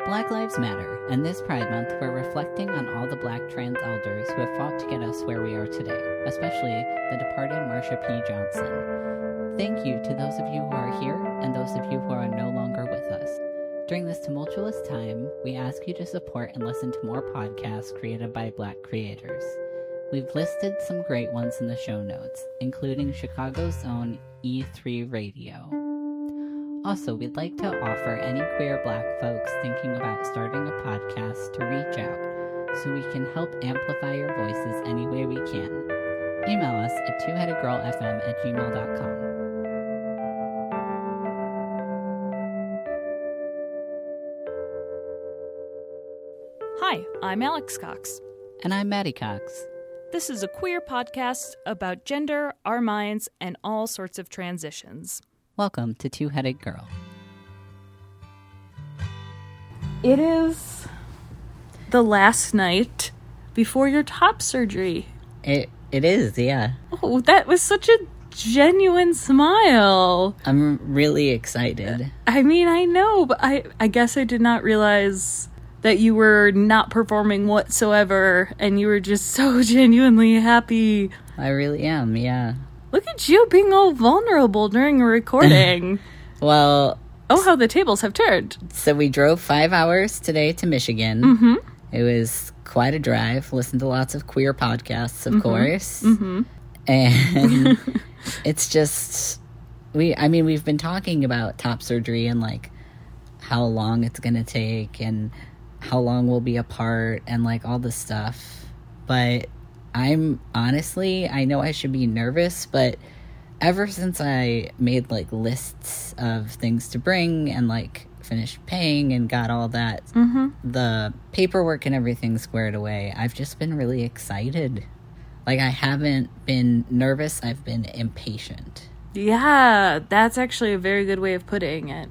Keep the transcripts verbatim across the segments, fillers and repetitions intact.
Black Lives Matter, and this Pride Month, we're reflecting on all the Black trans elders who have fought to get us where we are today, especially the departed Marsha P. Johnson. Thank you to those of you who are here and those of you who are no longer with us. During this tumultuous time, we ask you to support and listen to more podcasts created by Black creators. We've listed some great ones in the show notes, including Chicago's own E three Radio. Also, we'd like to offer any queer Black folks thinking about starting a podcast to reach out so we can help amplify your voices any way we can. Email us at two headed girl f m at gmail dot com. Hi, I'm Alex Cox. And I'm Maddie Cox. This is a queer podcast about gender, our minds, and all sorts of transitions. Welcome to Two Headed Girl. It is the last night before your top surgery. It It is, yeah. Oh, that was such a genuine smile. I'm really excited. I mean, I know, but I, I guess I did not realize that you were not performing whatsoever, and you were just so genuinely happy. I really am, yeah. Look at you being all vulnerable during a recording. Well... Oh, how the tables have turned. So we drove five hours today to Michigan. Mm-hmm. It was quite a drive. Listened to lots of queer podcasts, of mm-hmm. course. Mm-hmm. And it's just... we. I mean, we've been talking about top surgery and, like, how long it's going to take and how long we'll be apart and, like, all this stuff. But... I'm honestly, I know I should be nervous, but ever since I made like lists of things to bring and like finished paying and got all that, mm-hmm. the paperwork and everything squared away, I've just been really excited. Like I haven't been nervous, I've been impatient. Yeah, that's actually a very good way of putting it.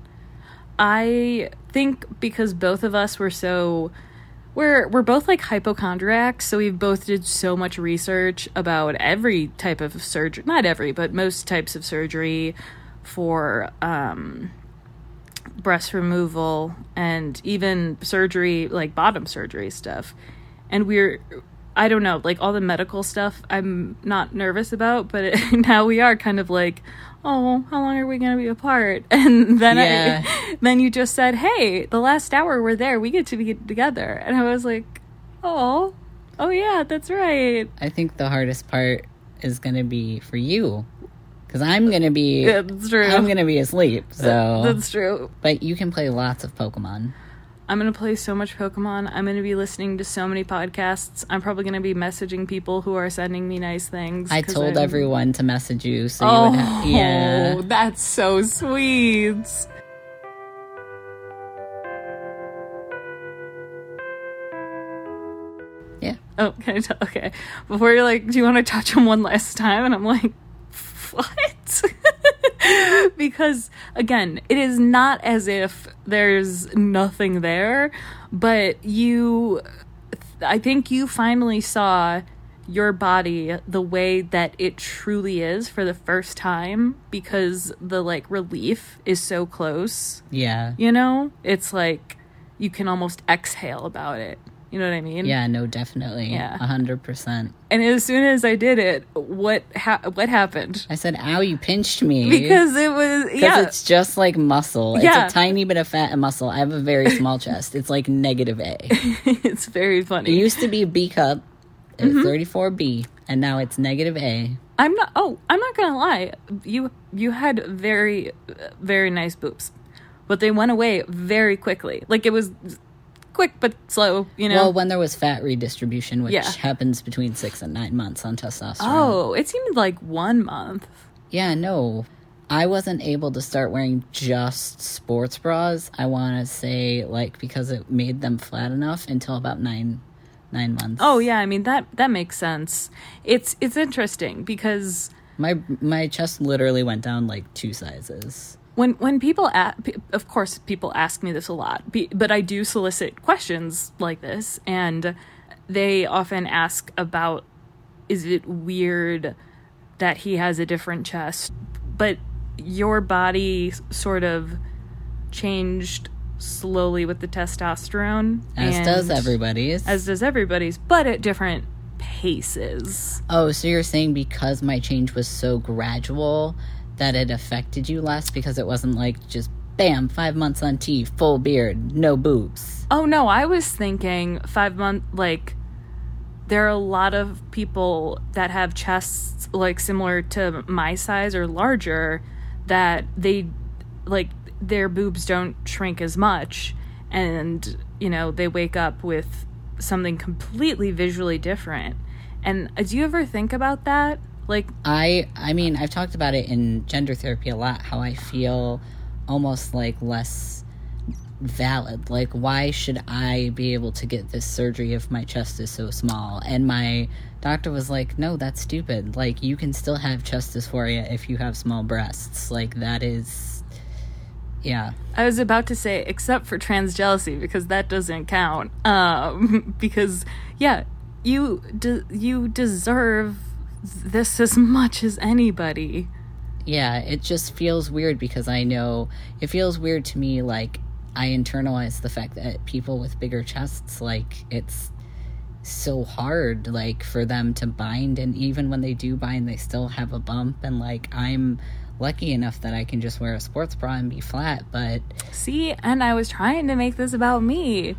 I think because both of us were so... We're we're both like hypochondriacs, so we've both did so much research about every type of surgery, not every, but most types of surgery for um, breast removal and even surgery, like bottom surgery stuff. And we're, I don't know, like all the medical stuff I'm not nervous about, but it, now we are kind of like, oh, how long are we going to be apart? And then yeah. I, then you just said, hey, the last hour we're there, we get to be together. And I was like, oh, oh yeah, that's right. I think the hardest part is going to be for you. Because I'm going to be, yeah, that's true. I'm going to be asleep, so. That's true. But you can play lots of Pokemon. I'm going to play so much Pokemon. I'm going to be listening to so many podcasts. I'm probably going to be messaging people who are sending me nice things. I told I'm... everyone to message you, so oh, you would have... Yeah. That's so sweet. Yeah. Oh, can I tell? Okay. Before you're like, do you want to touch them one last time? And I'm like, what? Because, again, it is not as if there's nothing there, but you, I think you finally saw your body the way that it truly is for the first time because the, like, relief is so close. Yeah. You know? It's like you can almost exhale about it. You know what I mean? Yeah, no, definitely. Yeah. A hundred percent. And as soon as I did it, what ha- what happened? I said, ow, you pinched me. Because it was, yeah. Because it's just like muscle. Yeah. It's a tiny bit of fat and muscle. I have a very small chest. It's like negative A. It's very funny. It used to be B cup, mm-hmm. thirty-four B, and now it's negative A. I'm not, oh, I'm not gonna lie. You, you had very, very nice boobs. But they went away very quickly. Like, it was... quick but slow, you know? Well, when there was fat redistribution, which yeah. happens between six and nine months on testosterone. Oh, it seemed like one month. Yeah, no. I wasn't able to start wearing just sports bras, I want to say, like, because it made them flat enough until about nine nine months. Oh, yeah, I mean, that that makes sense. It's it's interesting because... My, my chest literally went down, like, two sizes. When when people, a- of course, people ask me this a lot, but I do solicit questions like this, and they often ask about, is it weird that he has a different chest? But your body sort of changed slowly with the testosterone. As and does everybody's. As does everybody's, but at different paces. Oh, so you're saying because my change was so gradual that it affected you less because it wasn't like just, bam, five months on T, full beard, no boobs. Oh, no, I was thinking five month, like, there are a lot of people that have chests, like, similar to my size or larger, that they, like, their boobs don't shrink as much, and, you know, they wake up with something completely visually different. And uh, do you ever think about that? Like, I, I mean, I've talked about it in gender therapy a lot, how I feel almost like less valid. Like, why should I be able to get this surgery if my chest is so small? And my doctor was like, no, that's stupid. Like, you can still have chest dysphoria if you have small breasts. Like, that is, yeah. I was about to say, except for trans jealousy, because that doesn't count. Um, because, yeah, you de- you deserve this as much as anybody. Yeah, it just feels weird because I know, it feels weird to me, like, I internalize the fact that people with bigger chests, like, it's so hard, like, for them to bind, and even when they do bind, they still have a bump, and, like, I'm lucky enough that I can just wear a sports bra and be flat, but... See, and I was trying to make this about me.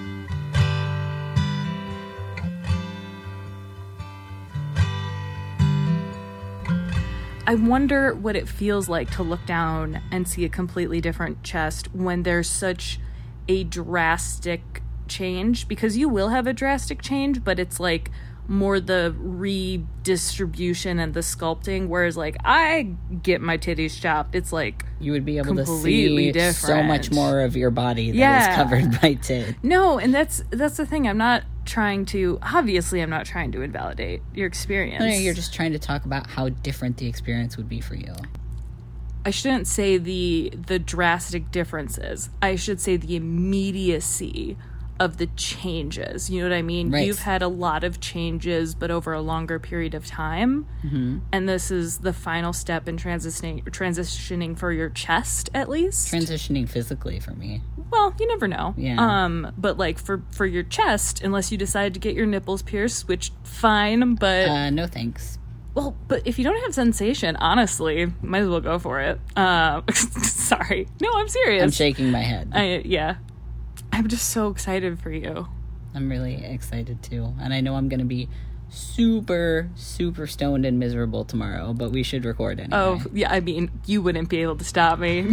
I wonder what it feels like to look down and see a completely different chest when there's such a drastic change, because you will have a drastic change, but it's like more the redistribution and the sculpting, whereas like I get my titties chopped, it's like you would be able to completely see different. So much more of your body that yeah. is covered by tit. No, and that's that's the thing. I'm not trying to, obviously I'm not trying to invalidate your experience. No, you're just trying to talk about how different the experience would be for you. I shouldn't say the the drastic differences. I should say the immediacy of the changes. You know what I mean? Right. You've had a lot of changes, but over a longer period of time. Mm-hmm. And this is the final step in transitioning transitioning for your chest, at least. Transitioning physically for me. Well, you never know. Yeah. Um, but like for, for your chest, unless you decide to get your nipples pierced, which fine, but Uh, no thanks. well, but if you don't have sensation, honestly, might as well go for it. Uh, sorry. No, I'm serious. I'm shaking my head. I, yeah. I'm just so excited for you. I'm really excited too. And I know I'm going to be super, super stoned and miserable tomorrow, but we should record anyway. Oh, yeah, I mean, you wouldn't be able to stop me.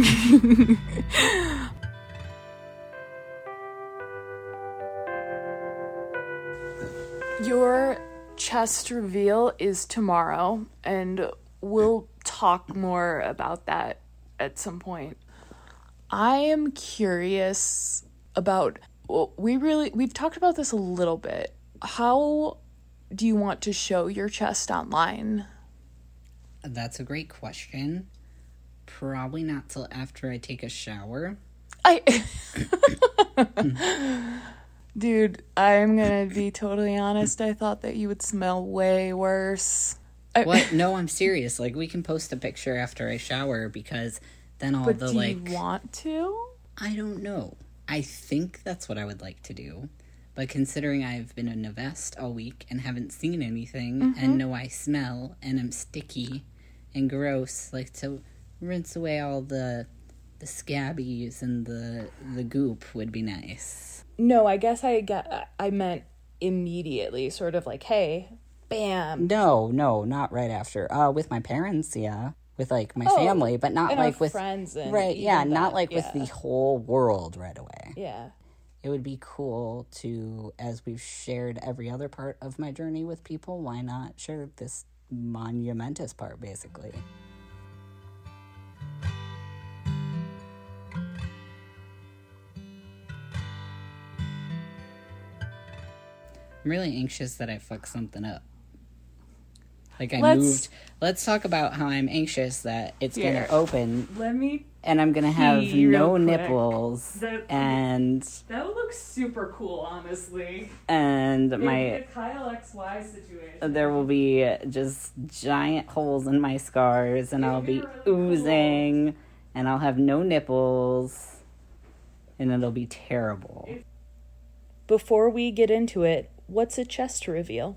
Your chest reveal is tomorrow, and we'll talk more about that at some point. I am curious about, well, we really, we've talked about this a little bit. How do you want to show your chest online? That's a great question. Probably not till after I take a shower. I... Dude, I'm gonna be totally honest. I thought that you would smell way worse. I... What? No, I'm serious. Like, we can post a picture after I shower because then all but the, do like... you want to? I don't know. I think that's what I would like to do. But considering I've been in a vest all week and haven't seen anything, mm-hmm. and know I smell and I'm sticky and gross, like, to rinse away all the the scabbies and the the goop would be nice. No, I guess I got I meant immediately, sort of like, hey, bam. No, no, not right after. Uh, with my parents, yeah. With, like, my oh, family, but not, like, with... friends and... Right, yeah, not, that, like, yeah. with the whole world right away. Yeah. It would be cool to, as we've shared every other part of my journey with people, why not share this monumentous part, basically? I'm really anxious that I fucked something up. Like, I let's, moved... Let's talk about how I'm anxious that it's here, going to open... Let me... And I'm going to have no nipples. That, and... That would look super cool, honestly. And my... The Kyle X Y situation. There will be just giant holes in my scars, and I'll be really oozing, cool. and I'll have no nipples. and it'll be terrible. Before we get into it, what's a chest reveal?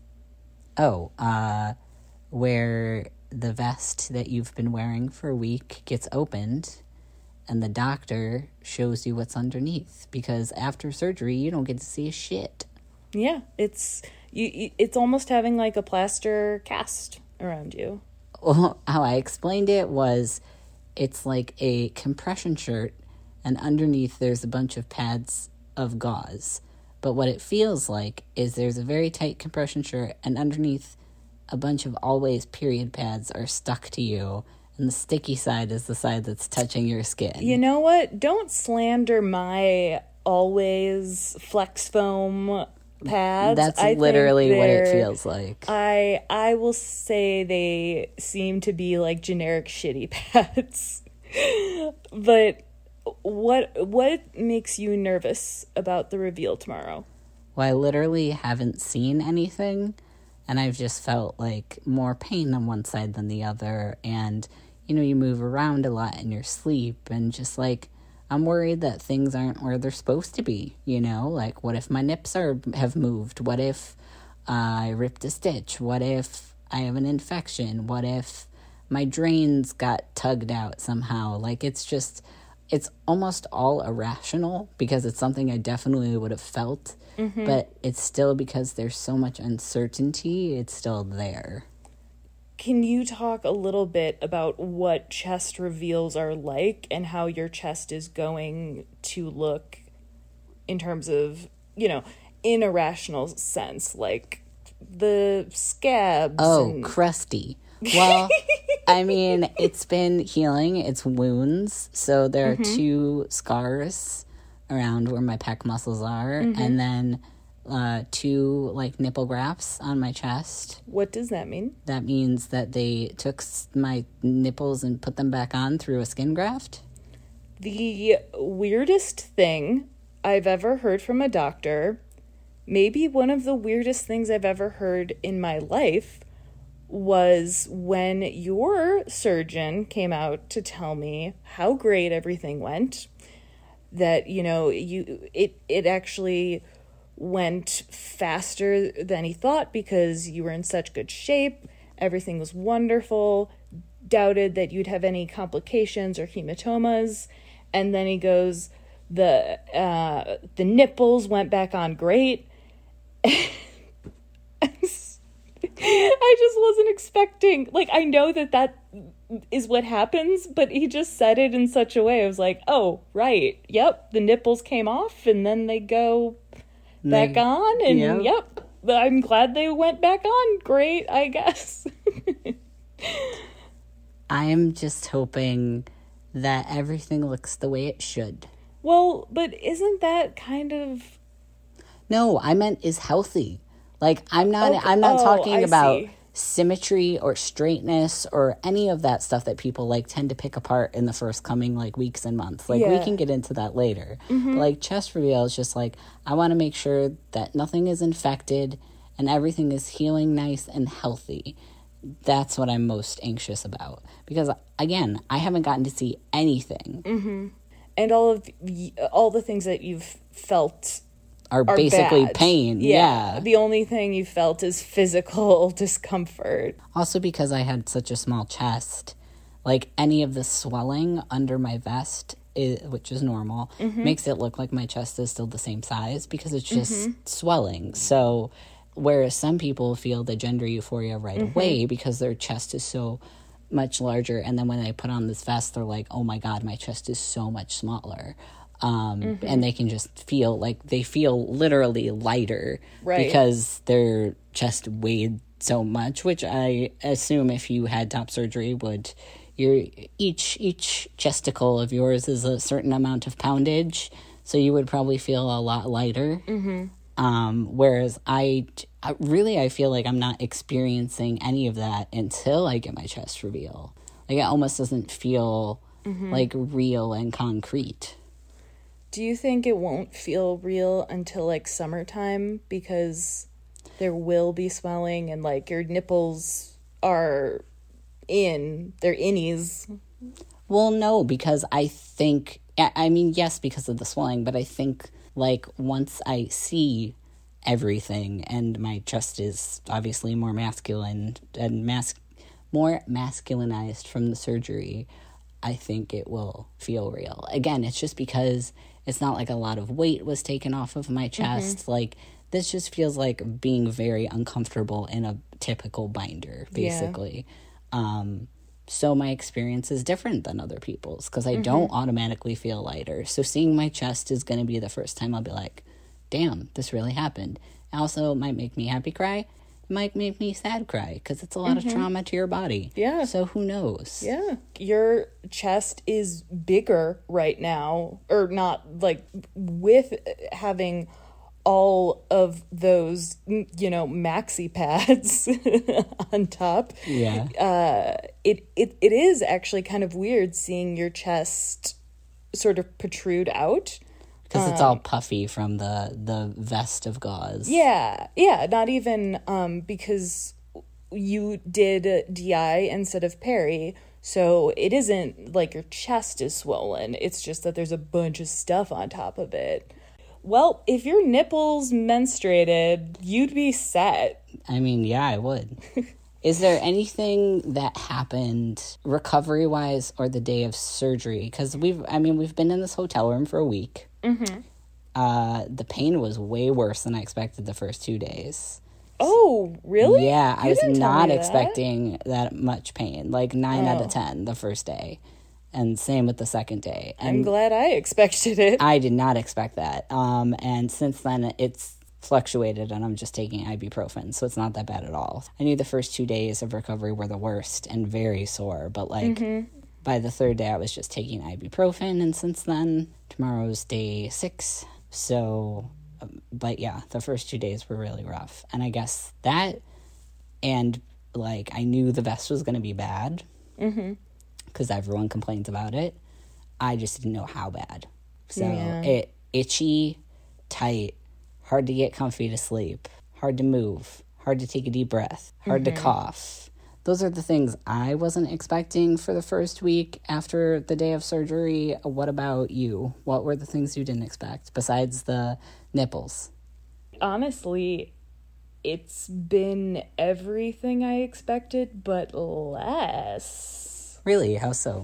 Oh, uh, where the vest that you've been wearing for a week gets opened and the doctor shows you what's underneath, because after surgery you don't get to see a shit. Yeah, it's you, it's almost having like a plaster cast around you. Well, how I explained it was it's like a compression shirt and underneath there's a bunch of pads of gauze. But what it feels like is there's a very tight compression shirt and underneath a bunch of always period pads are stuck to you, and the sticky side is the side that's touching your skin. You know what? Don't slander my always flex foam pads. That's I literally what it feels like. I I will say they seem to be like generic shitty pads. But what what makes you nervous about the reveal tomorrow? Well, I literally haven't seen anything, and I've just felt like more pain on one side than the other, and you know, you move around a lot in your sleep, and just like I'm worried that things aren't where they're supposed to be, you know? Like, what if my nips are have moved? What if uh, I ripped a stitch? What if I have an infection? What if my drains got tugged out somehow? Like, it's just, it's almost all irrational because it's something I definitely would have felt, mm-hmm. but it's still, because there's so much uncertainty, it's still there. Can you talk a little bit about what chest reveals are like and how your chest is going to look in terms of, you know, in a rational sense, like the scabs? Oh, and... crusty. Well, I mean, it's been healing. It's wounds. So there are mm-hmm. two scars around where my pec muscles are, mm-hmm. and then uh, two, like, nipple grafts on my chest. What does that mean? That means that they took my nipples and put them back on through a skin graft. The weirdest thing I've ever heard from a doctor, maybe one of the weirdest things I've ever heard in my life, was when your surgeon came out to tell me how great everything went, that, you know, you it it actually went faster than he thought because you were in such good shape, everything was wonderful, doubted that you'd have any complications or hematomas, and then he goes, the uh, the nipples went back on great. I just wasn't expecting, like, I know that that is what happens, but he just said it in such a way. I was like, oh, right, yep, the nipples came off, and then they go back they, on, and yep. yep, I'm glad they went back on. Great, I guess. I'm just hoping that everything looks the way it should. Well, but isn't that kind of... No, I meant is healthy. Like, I'm not, okay. I'm not oh, talking I about see. symmetry or straightness or any of that stuff that people, like, tend to pick apart in the first coming, like, weeks and months. Like, yeah. we can get into that later. Mm-hmm. But, like, chest reveal is just, like, I want to make sure that nothing is infected and everything is healing nice and healthy. That's what I'm most anxious about. Because, again, I haven't gotten to see anything. Mm-hmm. And all of the, all the things that you've felt... Are, are basically bad. pain. Yeah. yeah. The only thing you felt is physical discomfort. Also because I had such a small chest, like any of the swelling under my vest, is, which is normal, mm-hmm. makes it look like my chest is still the same size because it's just mm-hmm. swelling. So whereas some people feel the gender euphoria right mm-hmm. away because their chest is so much larger, and then when they put on this vest, they're like, oh my God, my chest is so much smaller. Um, mm-hmm. And they can just feel like they feel literally lighter right. because their chest weighed so much, which I assume if you had top surgery would, your each each chesticle of yours is a certain amount of poundage, so you would probably feel a lot lighter. Mm-hmm. Um, whereas I, I really I feel like I'm not experiencing any of that until I get my chest reveal. Like, it almost doesn't feel mm-hmm. like real and concrete. Do you think it won't feel real until, like, summertime? Because there will be swelling and, like, your nipples are in, they're innies. Well, no, because I think, Yeah, I mean, yes, because of the swelling, but I think, like, once I see everything and my chest is obviously more masculine and mas- more masculinized from the surgery, I think it will feel real. Again, it's just because it's not like a lot of weight was taken off of my chest. Mm-hmm. Like, this just feels like being very uncomfortable in a typical binder, basically. Yeah. Um, so my experience is different than other people's because I mm-hmm. don't automatically feel lighter. So seeing my chest is going to be the first time I'll be like, damn, this really happened. Also, it might make me happy cry. It might make me sad cry because it's a lot mm-hmm. of trauma to your body. Yeah. So who knows? Yeah. Your chest is bigger right now, or not, like, with having all of those, you know, maxi pads on top. Yeah. Uh, it, it it is actually kind of weird seeing your chest sort of protrude out. Because um, it's all puffy from the, the vest of gauze. Yeah. Yeah. Not even um, because you did D I instead of peri. So it isn't like your chest is swollen. It's just that there's a bunch of stuff on top of it. Well, if your nipples menstruated, you'd be set. I mean, yeah, I would. Is there anything that happened recovery-wise or the day of surgery? Because we've, I mean, we've been in this hotel room for a week. Mm-hmm. Uh, the pain was way worse than I expected the first two days. Oh, really? Yeah, you I was not that. expecting that much pain. Like nine oh. out of ten the first day. And same with the second day. And I'm glad I expected it. I did not expect that. Um, and since then, it's fluctuated, and I'm just taking ibuprofen, so it's not that bad at all. I knew the first two days of recovery were the worst and very sore, but, like, mm-hmm. by the third day, I was just taking ibuprofen, and since then, tomorrow's day six. So, um, but yeah, the first two days were really rough. And I guess that, and, like, I knew the vest was going to be bad. Mm-hmm. Because everyone complains about it. I just didn't know how bad. So yeah. it itchy, tight, hard to get comfy to sleep, hard to move, hard to take a deep breath, hard mm-hmm. to cough. Those are the things I wasn't expecting for the first week after the day of surgery. What about you? What were the things you didn't expect besides the nipples? Honestly, it's been everything I expected, but less. Really? How so?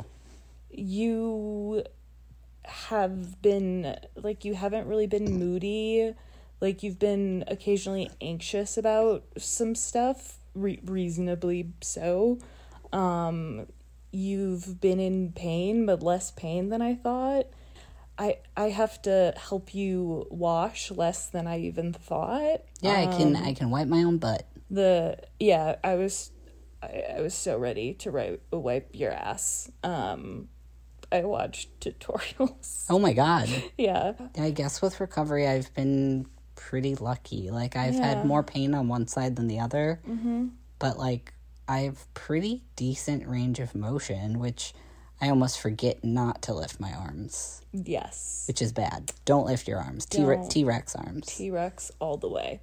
You have been, like, you haven't really been moody. Like, you've been occasionally anxious about some stuff, re- reasonably so. Um, you've been in pain, but less pain than I thought. I I have to help you wash less than I even thought. Yeah, um, I can I can wipe my own butt. The, yeah, I was... I, I was so ready to ri- wipe your ass. Um, I watched tutorials. Oh my god. Yeah. I guess with recovery, I've been pretty lucky. Like, I've yeah. had more pain on one side than the other. Mm-hmm. But, like, I have pretty decent range of motion, which I almost forget not to lift my arms. Yes. Which is bad. Don't lift your arms. T- T-Rex arms. T-Rex all the way.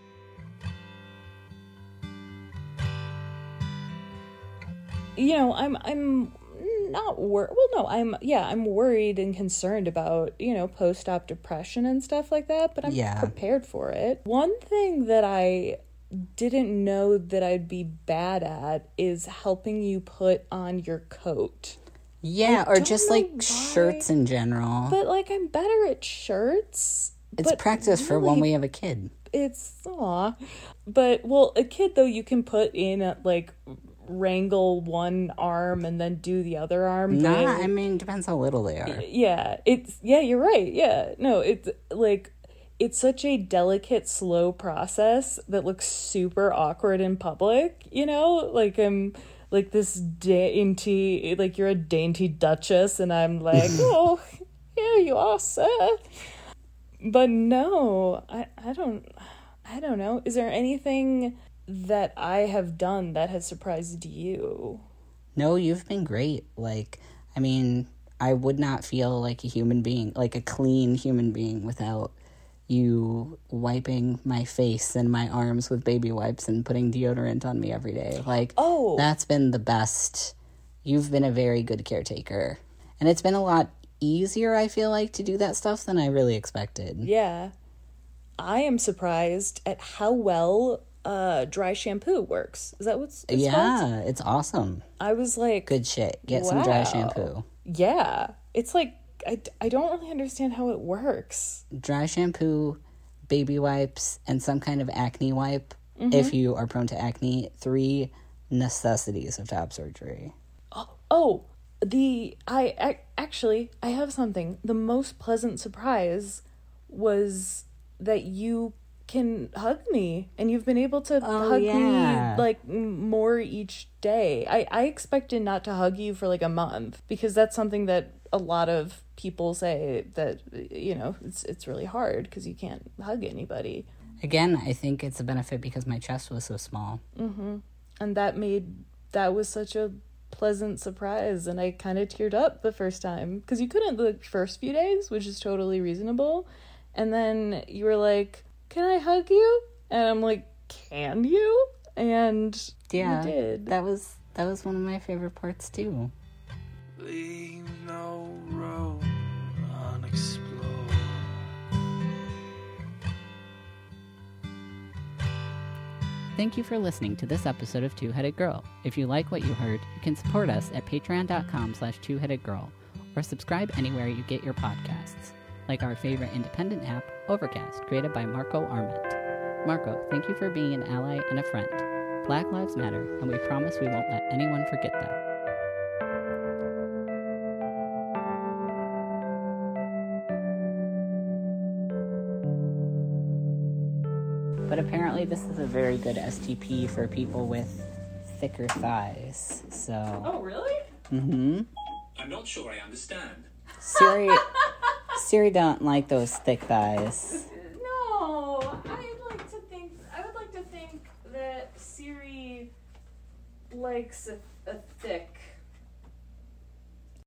You know, I'm I'm not wor- well no, I'm yeah, I'm worried and concerned about, you know, post-op depression and stuff like that, but I'm yeah. prepared for it. One thing that I didn't know that I'd be bad at is helping you put on your coat. Yeah, I or just like why, shirts in general. But like I'm better at shirts. It's practice really, for when we have a kid. It's aw. But well, a kid though you can put in a, like wrangle one arm and then do the other arm. Nah, thing. I mean, depends how little they are. Yeah, it's yeah, you're right. Yeah, no, it's like it's such a delicate, slow process that looks super awkward in public. You know, like I'm like this dainty, like you're a dainty duchess, and I'm like, oh, yeah, you are, sir. But no, I I don't I don't know. Is there anything that I have done that has surprised you? No, you've been great. Like, I mean, I would not feel like a human being, like a clean human being without you wiping my face and my arms with baby wipes and putting deodorant on me every day. Like, oh, that's been the best. You've been a very good caretaker. And it's been a lot easier, I feel like, to do that stuff than I really expected. Yeah. I am surprised at how well uh, dry shampoo works. Is that what's it's yeah, called? It's awesome. I was like... Good shit. Get wow. some dry shampoo. Yeah. It's like, I, I don't really understand how it works. Dry shampoo, baby wipes, and some kind of acne wipe, Mm-hmm. if you are prone to acne. Three necessities of top surgery. Oh, oh the... I, I actually, I have something. The most pleasant surprise was that you can hug me, and you've been able to Oh, hug yeah. me like m- more each day. I, I expected not to hug you for like a month, because that's something that a lot of people say that, you know, it's it's really hard because you can't hug anybody. Again, I think it's a benefit because my chest was so small. Mm-hmm. And that made, that was such a pleasant surprise, and I kind of teared up the first time, because you couldn't the first few days, which is totally reasonable. And then you were like, can I hug you? And I'm like, can you? And Yeah, you did. that was that was one of my favorite parts too. Leave no road unexplored. Thank you for listening to this episode of Two-Headed Girl. If you like what you heard, you can support us at patreon.com slash two-headed-girl or subscribe anywhere you get your podcasts, like our favorite independent app, Overcast, created by Marco Arment. Marco, thank you for being an ally and a friend. Black Lives Matter, and we promise we won't let anyone forget that. But apparently this is a very good S T P for people with thicker thighs, so... Oh, really? Mm-hmm. I'm not sure I understand. Siri... Siri don't like those thick thighs. No, I'd like to think, I would like to think that Siri likes a, a thick